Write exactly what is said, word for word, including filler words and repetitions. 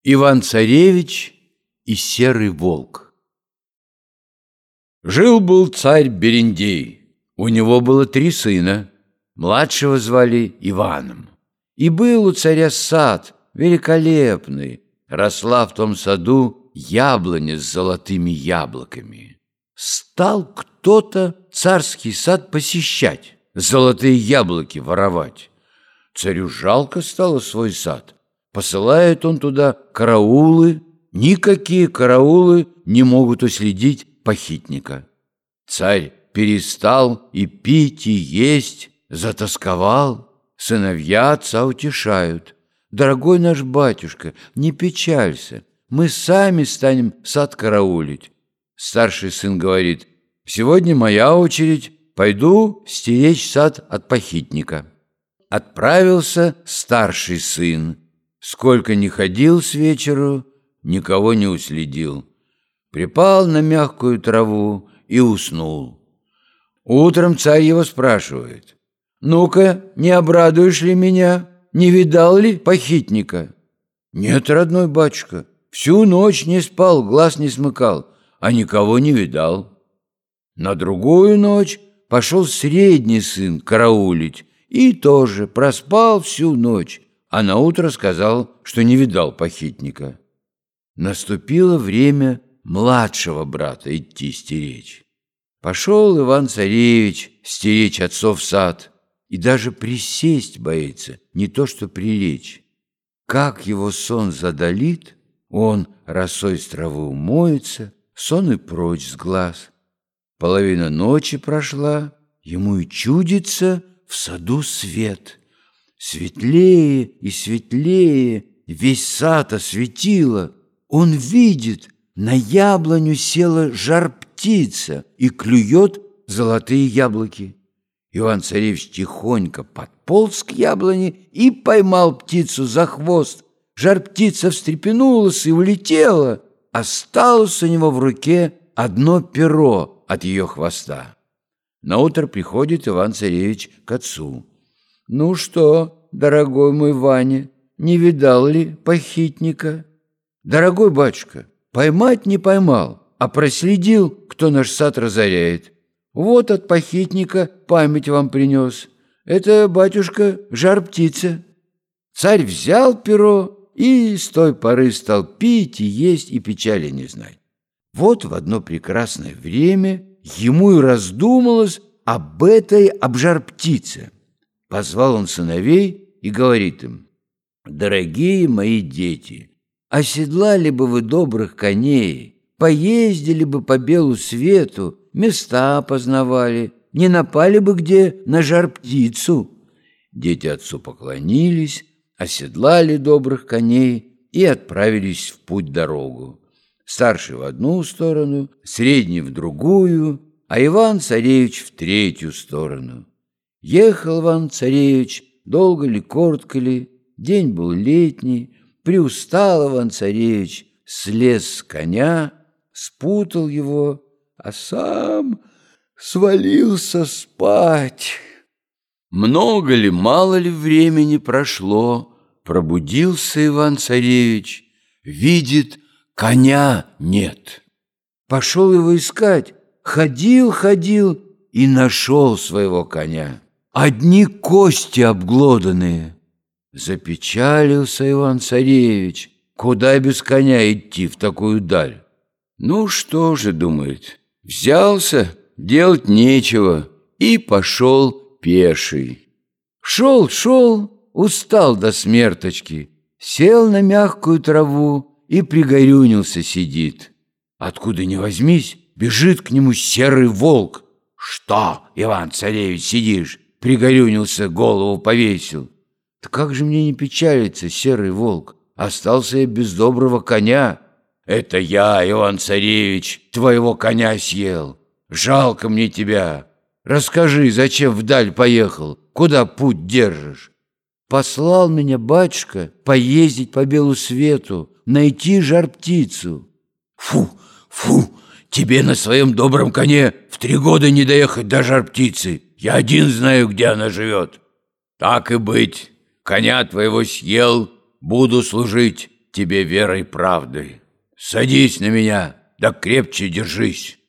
Иван-царевич и серый волк. Жил-был царь Берендей. У него было три сына. Младшего звали Иваном. И был у царя сад великолепный. Росла в том саду яблоня с золотыми яблоками. Стал кто-то царский сад посещать, золотые яблоки воровать. Царю жалко стало свой сад. Посылает он туда караулы. Никакие караулы не могут уследить похитника. Царь перестал и пить, и есть, затосковал. Сыновья отца утешают: «Дорогой наш батюшка, не печалься, мы сами станем сад караулить». Старший сын говорит: «Сегодня моя очередь, пойду стеречь сад от похитника». Отправился старший сын. Сколько ни ходил с вечеру, никого не уследил. Припал на мягкую траву и уснул. Утром царь его спрашивает: «Ну-ка, не обрадуешь ли меня? Не видал ли похитника?» «Нет, родной батюшка, всю ночь не спал, глаз не смыкал, а никого не видал». На другую ночь пошел средний сын караулить и тоже проспал всю ночь, а наутро сказал, что не видал похитника. Наступило время младшего брата идти стеречь. Пошел Иван-царевич стеречь отцов сад, и даже присесть боится, не то что прилечь. Как его сон задалит, он росой с травы умоется, сон и прочь с глаз. Половина ночи прошла, ему и чудится в саду свет. Светлее и светлее весь сад осветило. Он видит, на яблоню села жар-птица и клюет золотые яблоки. Иван-царевич тихонько подполз к яблоне и поймал птицу за хвост. Жар-птица встрепенулась и улетела. Осталось у него в руке одно перо от ее хвоста. Наутро приходит Иван-царевич к отцу. «Ну что, дорогой мой Ваня, не видал ли похитника?» «Дорогой батюшка, поймать не поймал, а проследил, кто наш сад разоряет. Вот от похитника память вам принес. Это, батюшка, жар-птица». Царь взял перо и с той поры стал пить и есть, и печали не знать. Вот в одно прекрасное время ему и раздумалось об этой об жар-птице. Позвал он сыновей и говорит им: «Дорогие мои дети, оседлали бы вы добрых коней, поездили бы по белу свету, места познавали, не напали бы где на жар-птицу». Дети отцу поклонились, оседлали добрых коней и отправились в путь-дорогу. Старший в одну сторону, средний в другую, а Иван-царевич в третью сторону. Ехал Иван-царевич, долго ли, коротко ли, день был летний, приустал Иван-царевич, слез с коня, спутал его, а сам свалился спать. Много ли, мало ли времени прошло, пробудился Иван-царевич, видит, коня нет. Пошел его искать, ходил, ходил и нашел своего коня. Одни кости обглоданные. Запечалился Иван-царевич, куда без коня идти в такую даль. Ну что же, думает, взялся, делать нечего, и пошел пеший. Шел, шел, устал до смерточки, сел на мягкую траву и пригорюнился сидит. Откуда ни возьмись, бежит к нему серый волк. «Что, Иван-царевич, сидишь?» Пригорюнился, голову повесил. «Да как же мне не печалиться, серый волк? Остался я без доброго коня». «Это я, Иван-царевич, твоего коня съел. Жалко мне тебя. Расскажи, зачем вдаль поехал? Куда путь держишь?» «Послал меня батюшка поездить по белу свету, найти жар-птицу». «Фу, фу, тебе на своем добром коне в три года не доехать до жар-птицы. Я один знаю, где она живет». «Так и быть, коня твоего съел, буду служить. тебе верой правдой. Садись на меня, да крепче держись.